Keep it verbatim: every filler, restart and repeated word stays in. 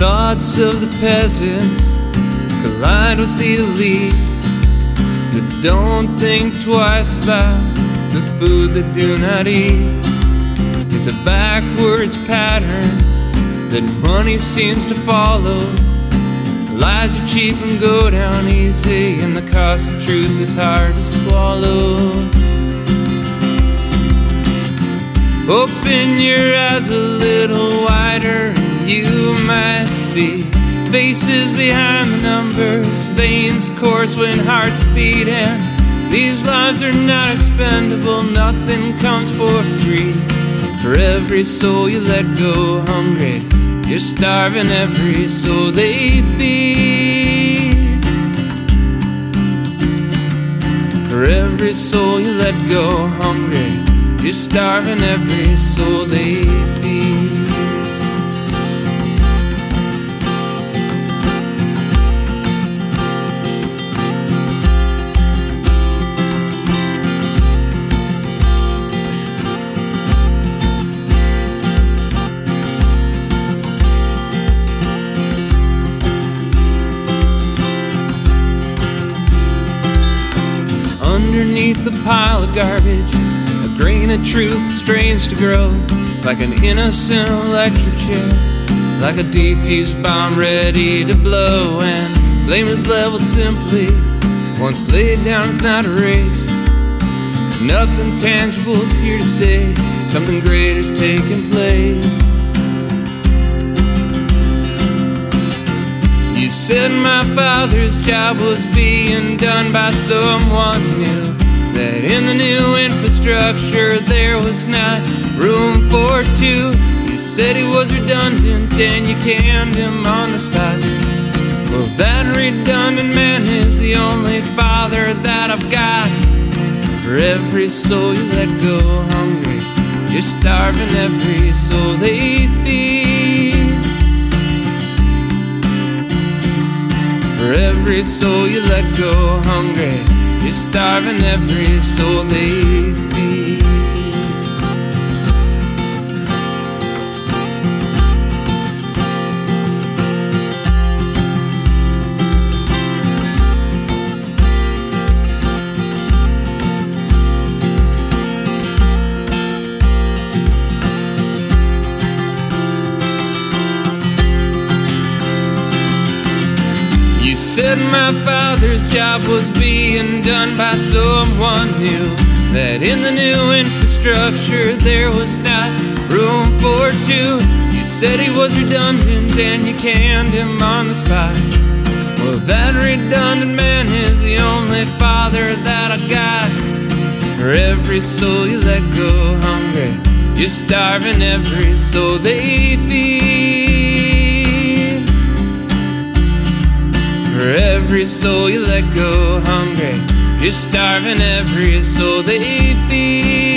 thoughts of the peasants collide with the elite that don't think twice about the food they do not eat. It's a backwards pattern that money seems to follow. Lies are cheap and go down easy, and the cost of truth is hard to swallow. Open your eyes a little wider and you might see faces behind the numbers, veins course when hearts beat, and these lives are not expendable, nothing comes for free. For every soul you let go hungry, you're starving every soul they feed. For every soul you let go hungry, you're starving every soul they feed. Underneath the pile of garbage, a grain of truth strains to grow, like an innocent electric chair, like a defused bomb ready to blow. And blame is leveled simply, once laid down is not erased. Nothing tangible is here to stay, something greater's taking place. You said my father's job was being done by someone new, that in the new infrastructure there was not room for two. You said he was redundant and you canned him on the spot. Well, that redundant man is the only father that I've got. For every soul you let go hungry, you're starving every soul they feed. For every soul you let go hungry, you're starving every soul they feed. You said my father's job was being done by someone new, that in the new infrastructure there was not room for two. You said he was redundant and you canned him on the spot. Well, that redundant man is the only father that I got. For every soul you let go hungry, you're starving every soul they feed. For every soul you let go hungry, you're starving every soul they feed.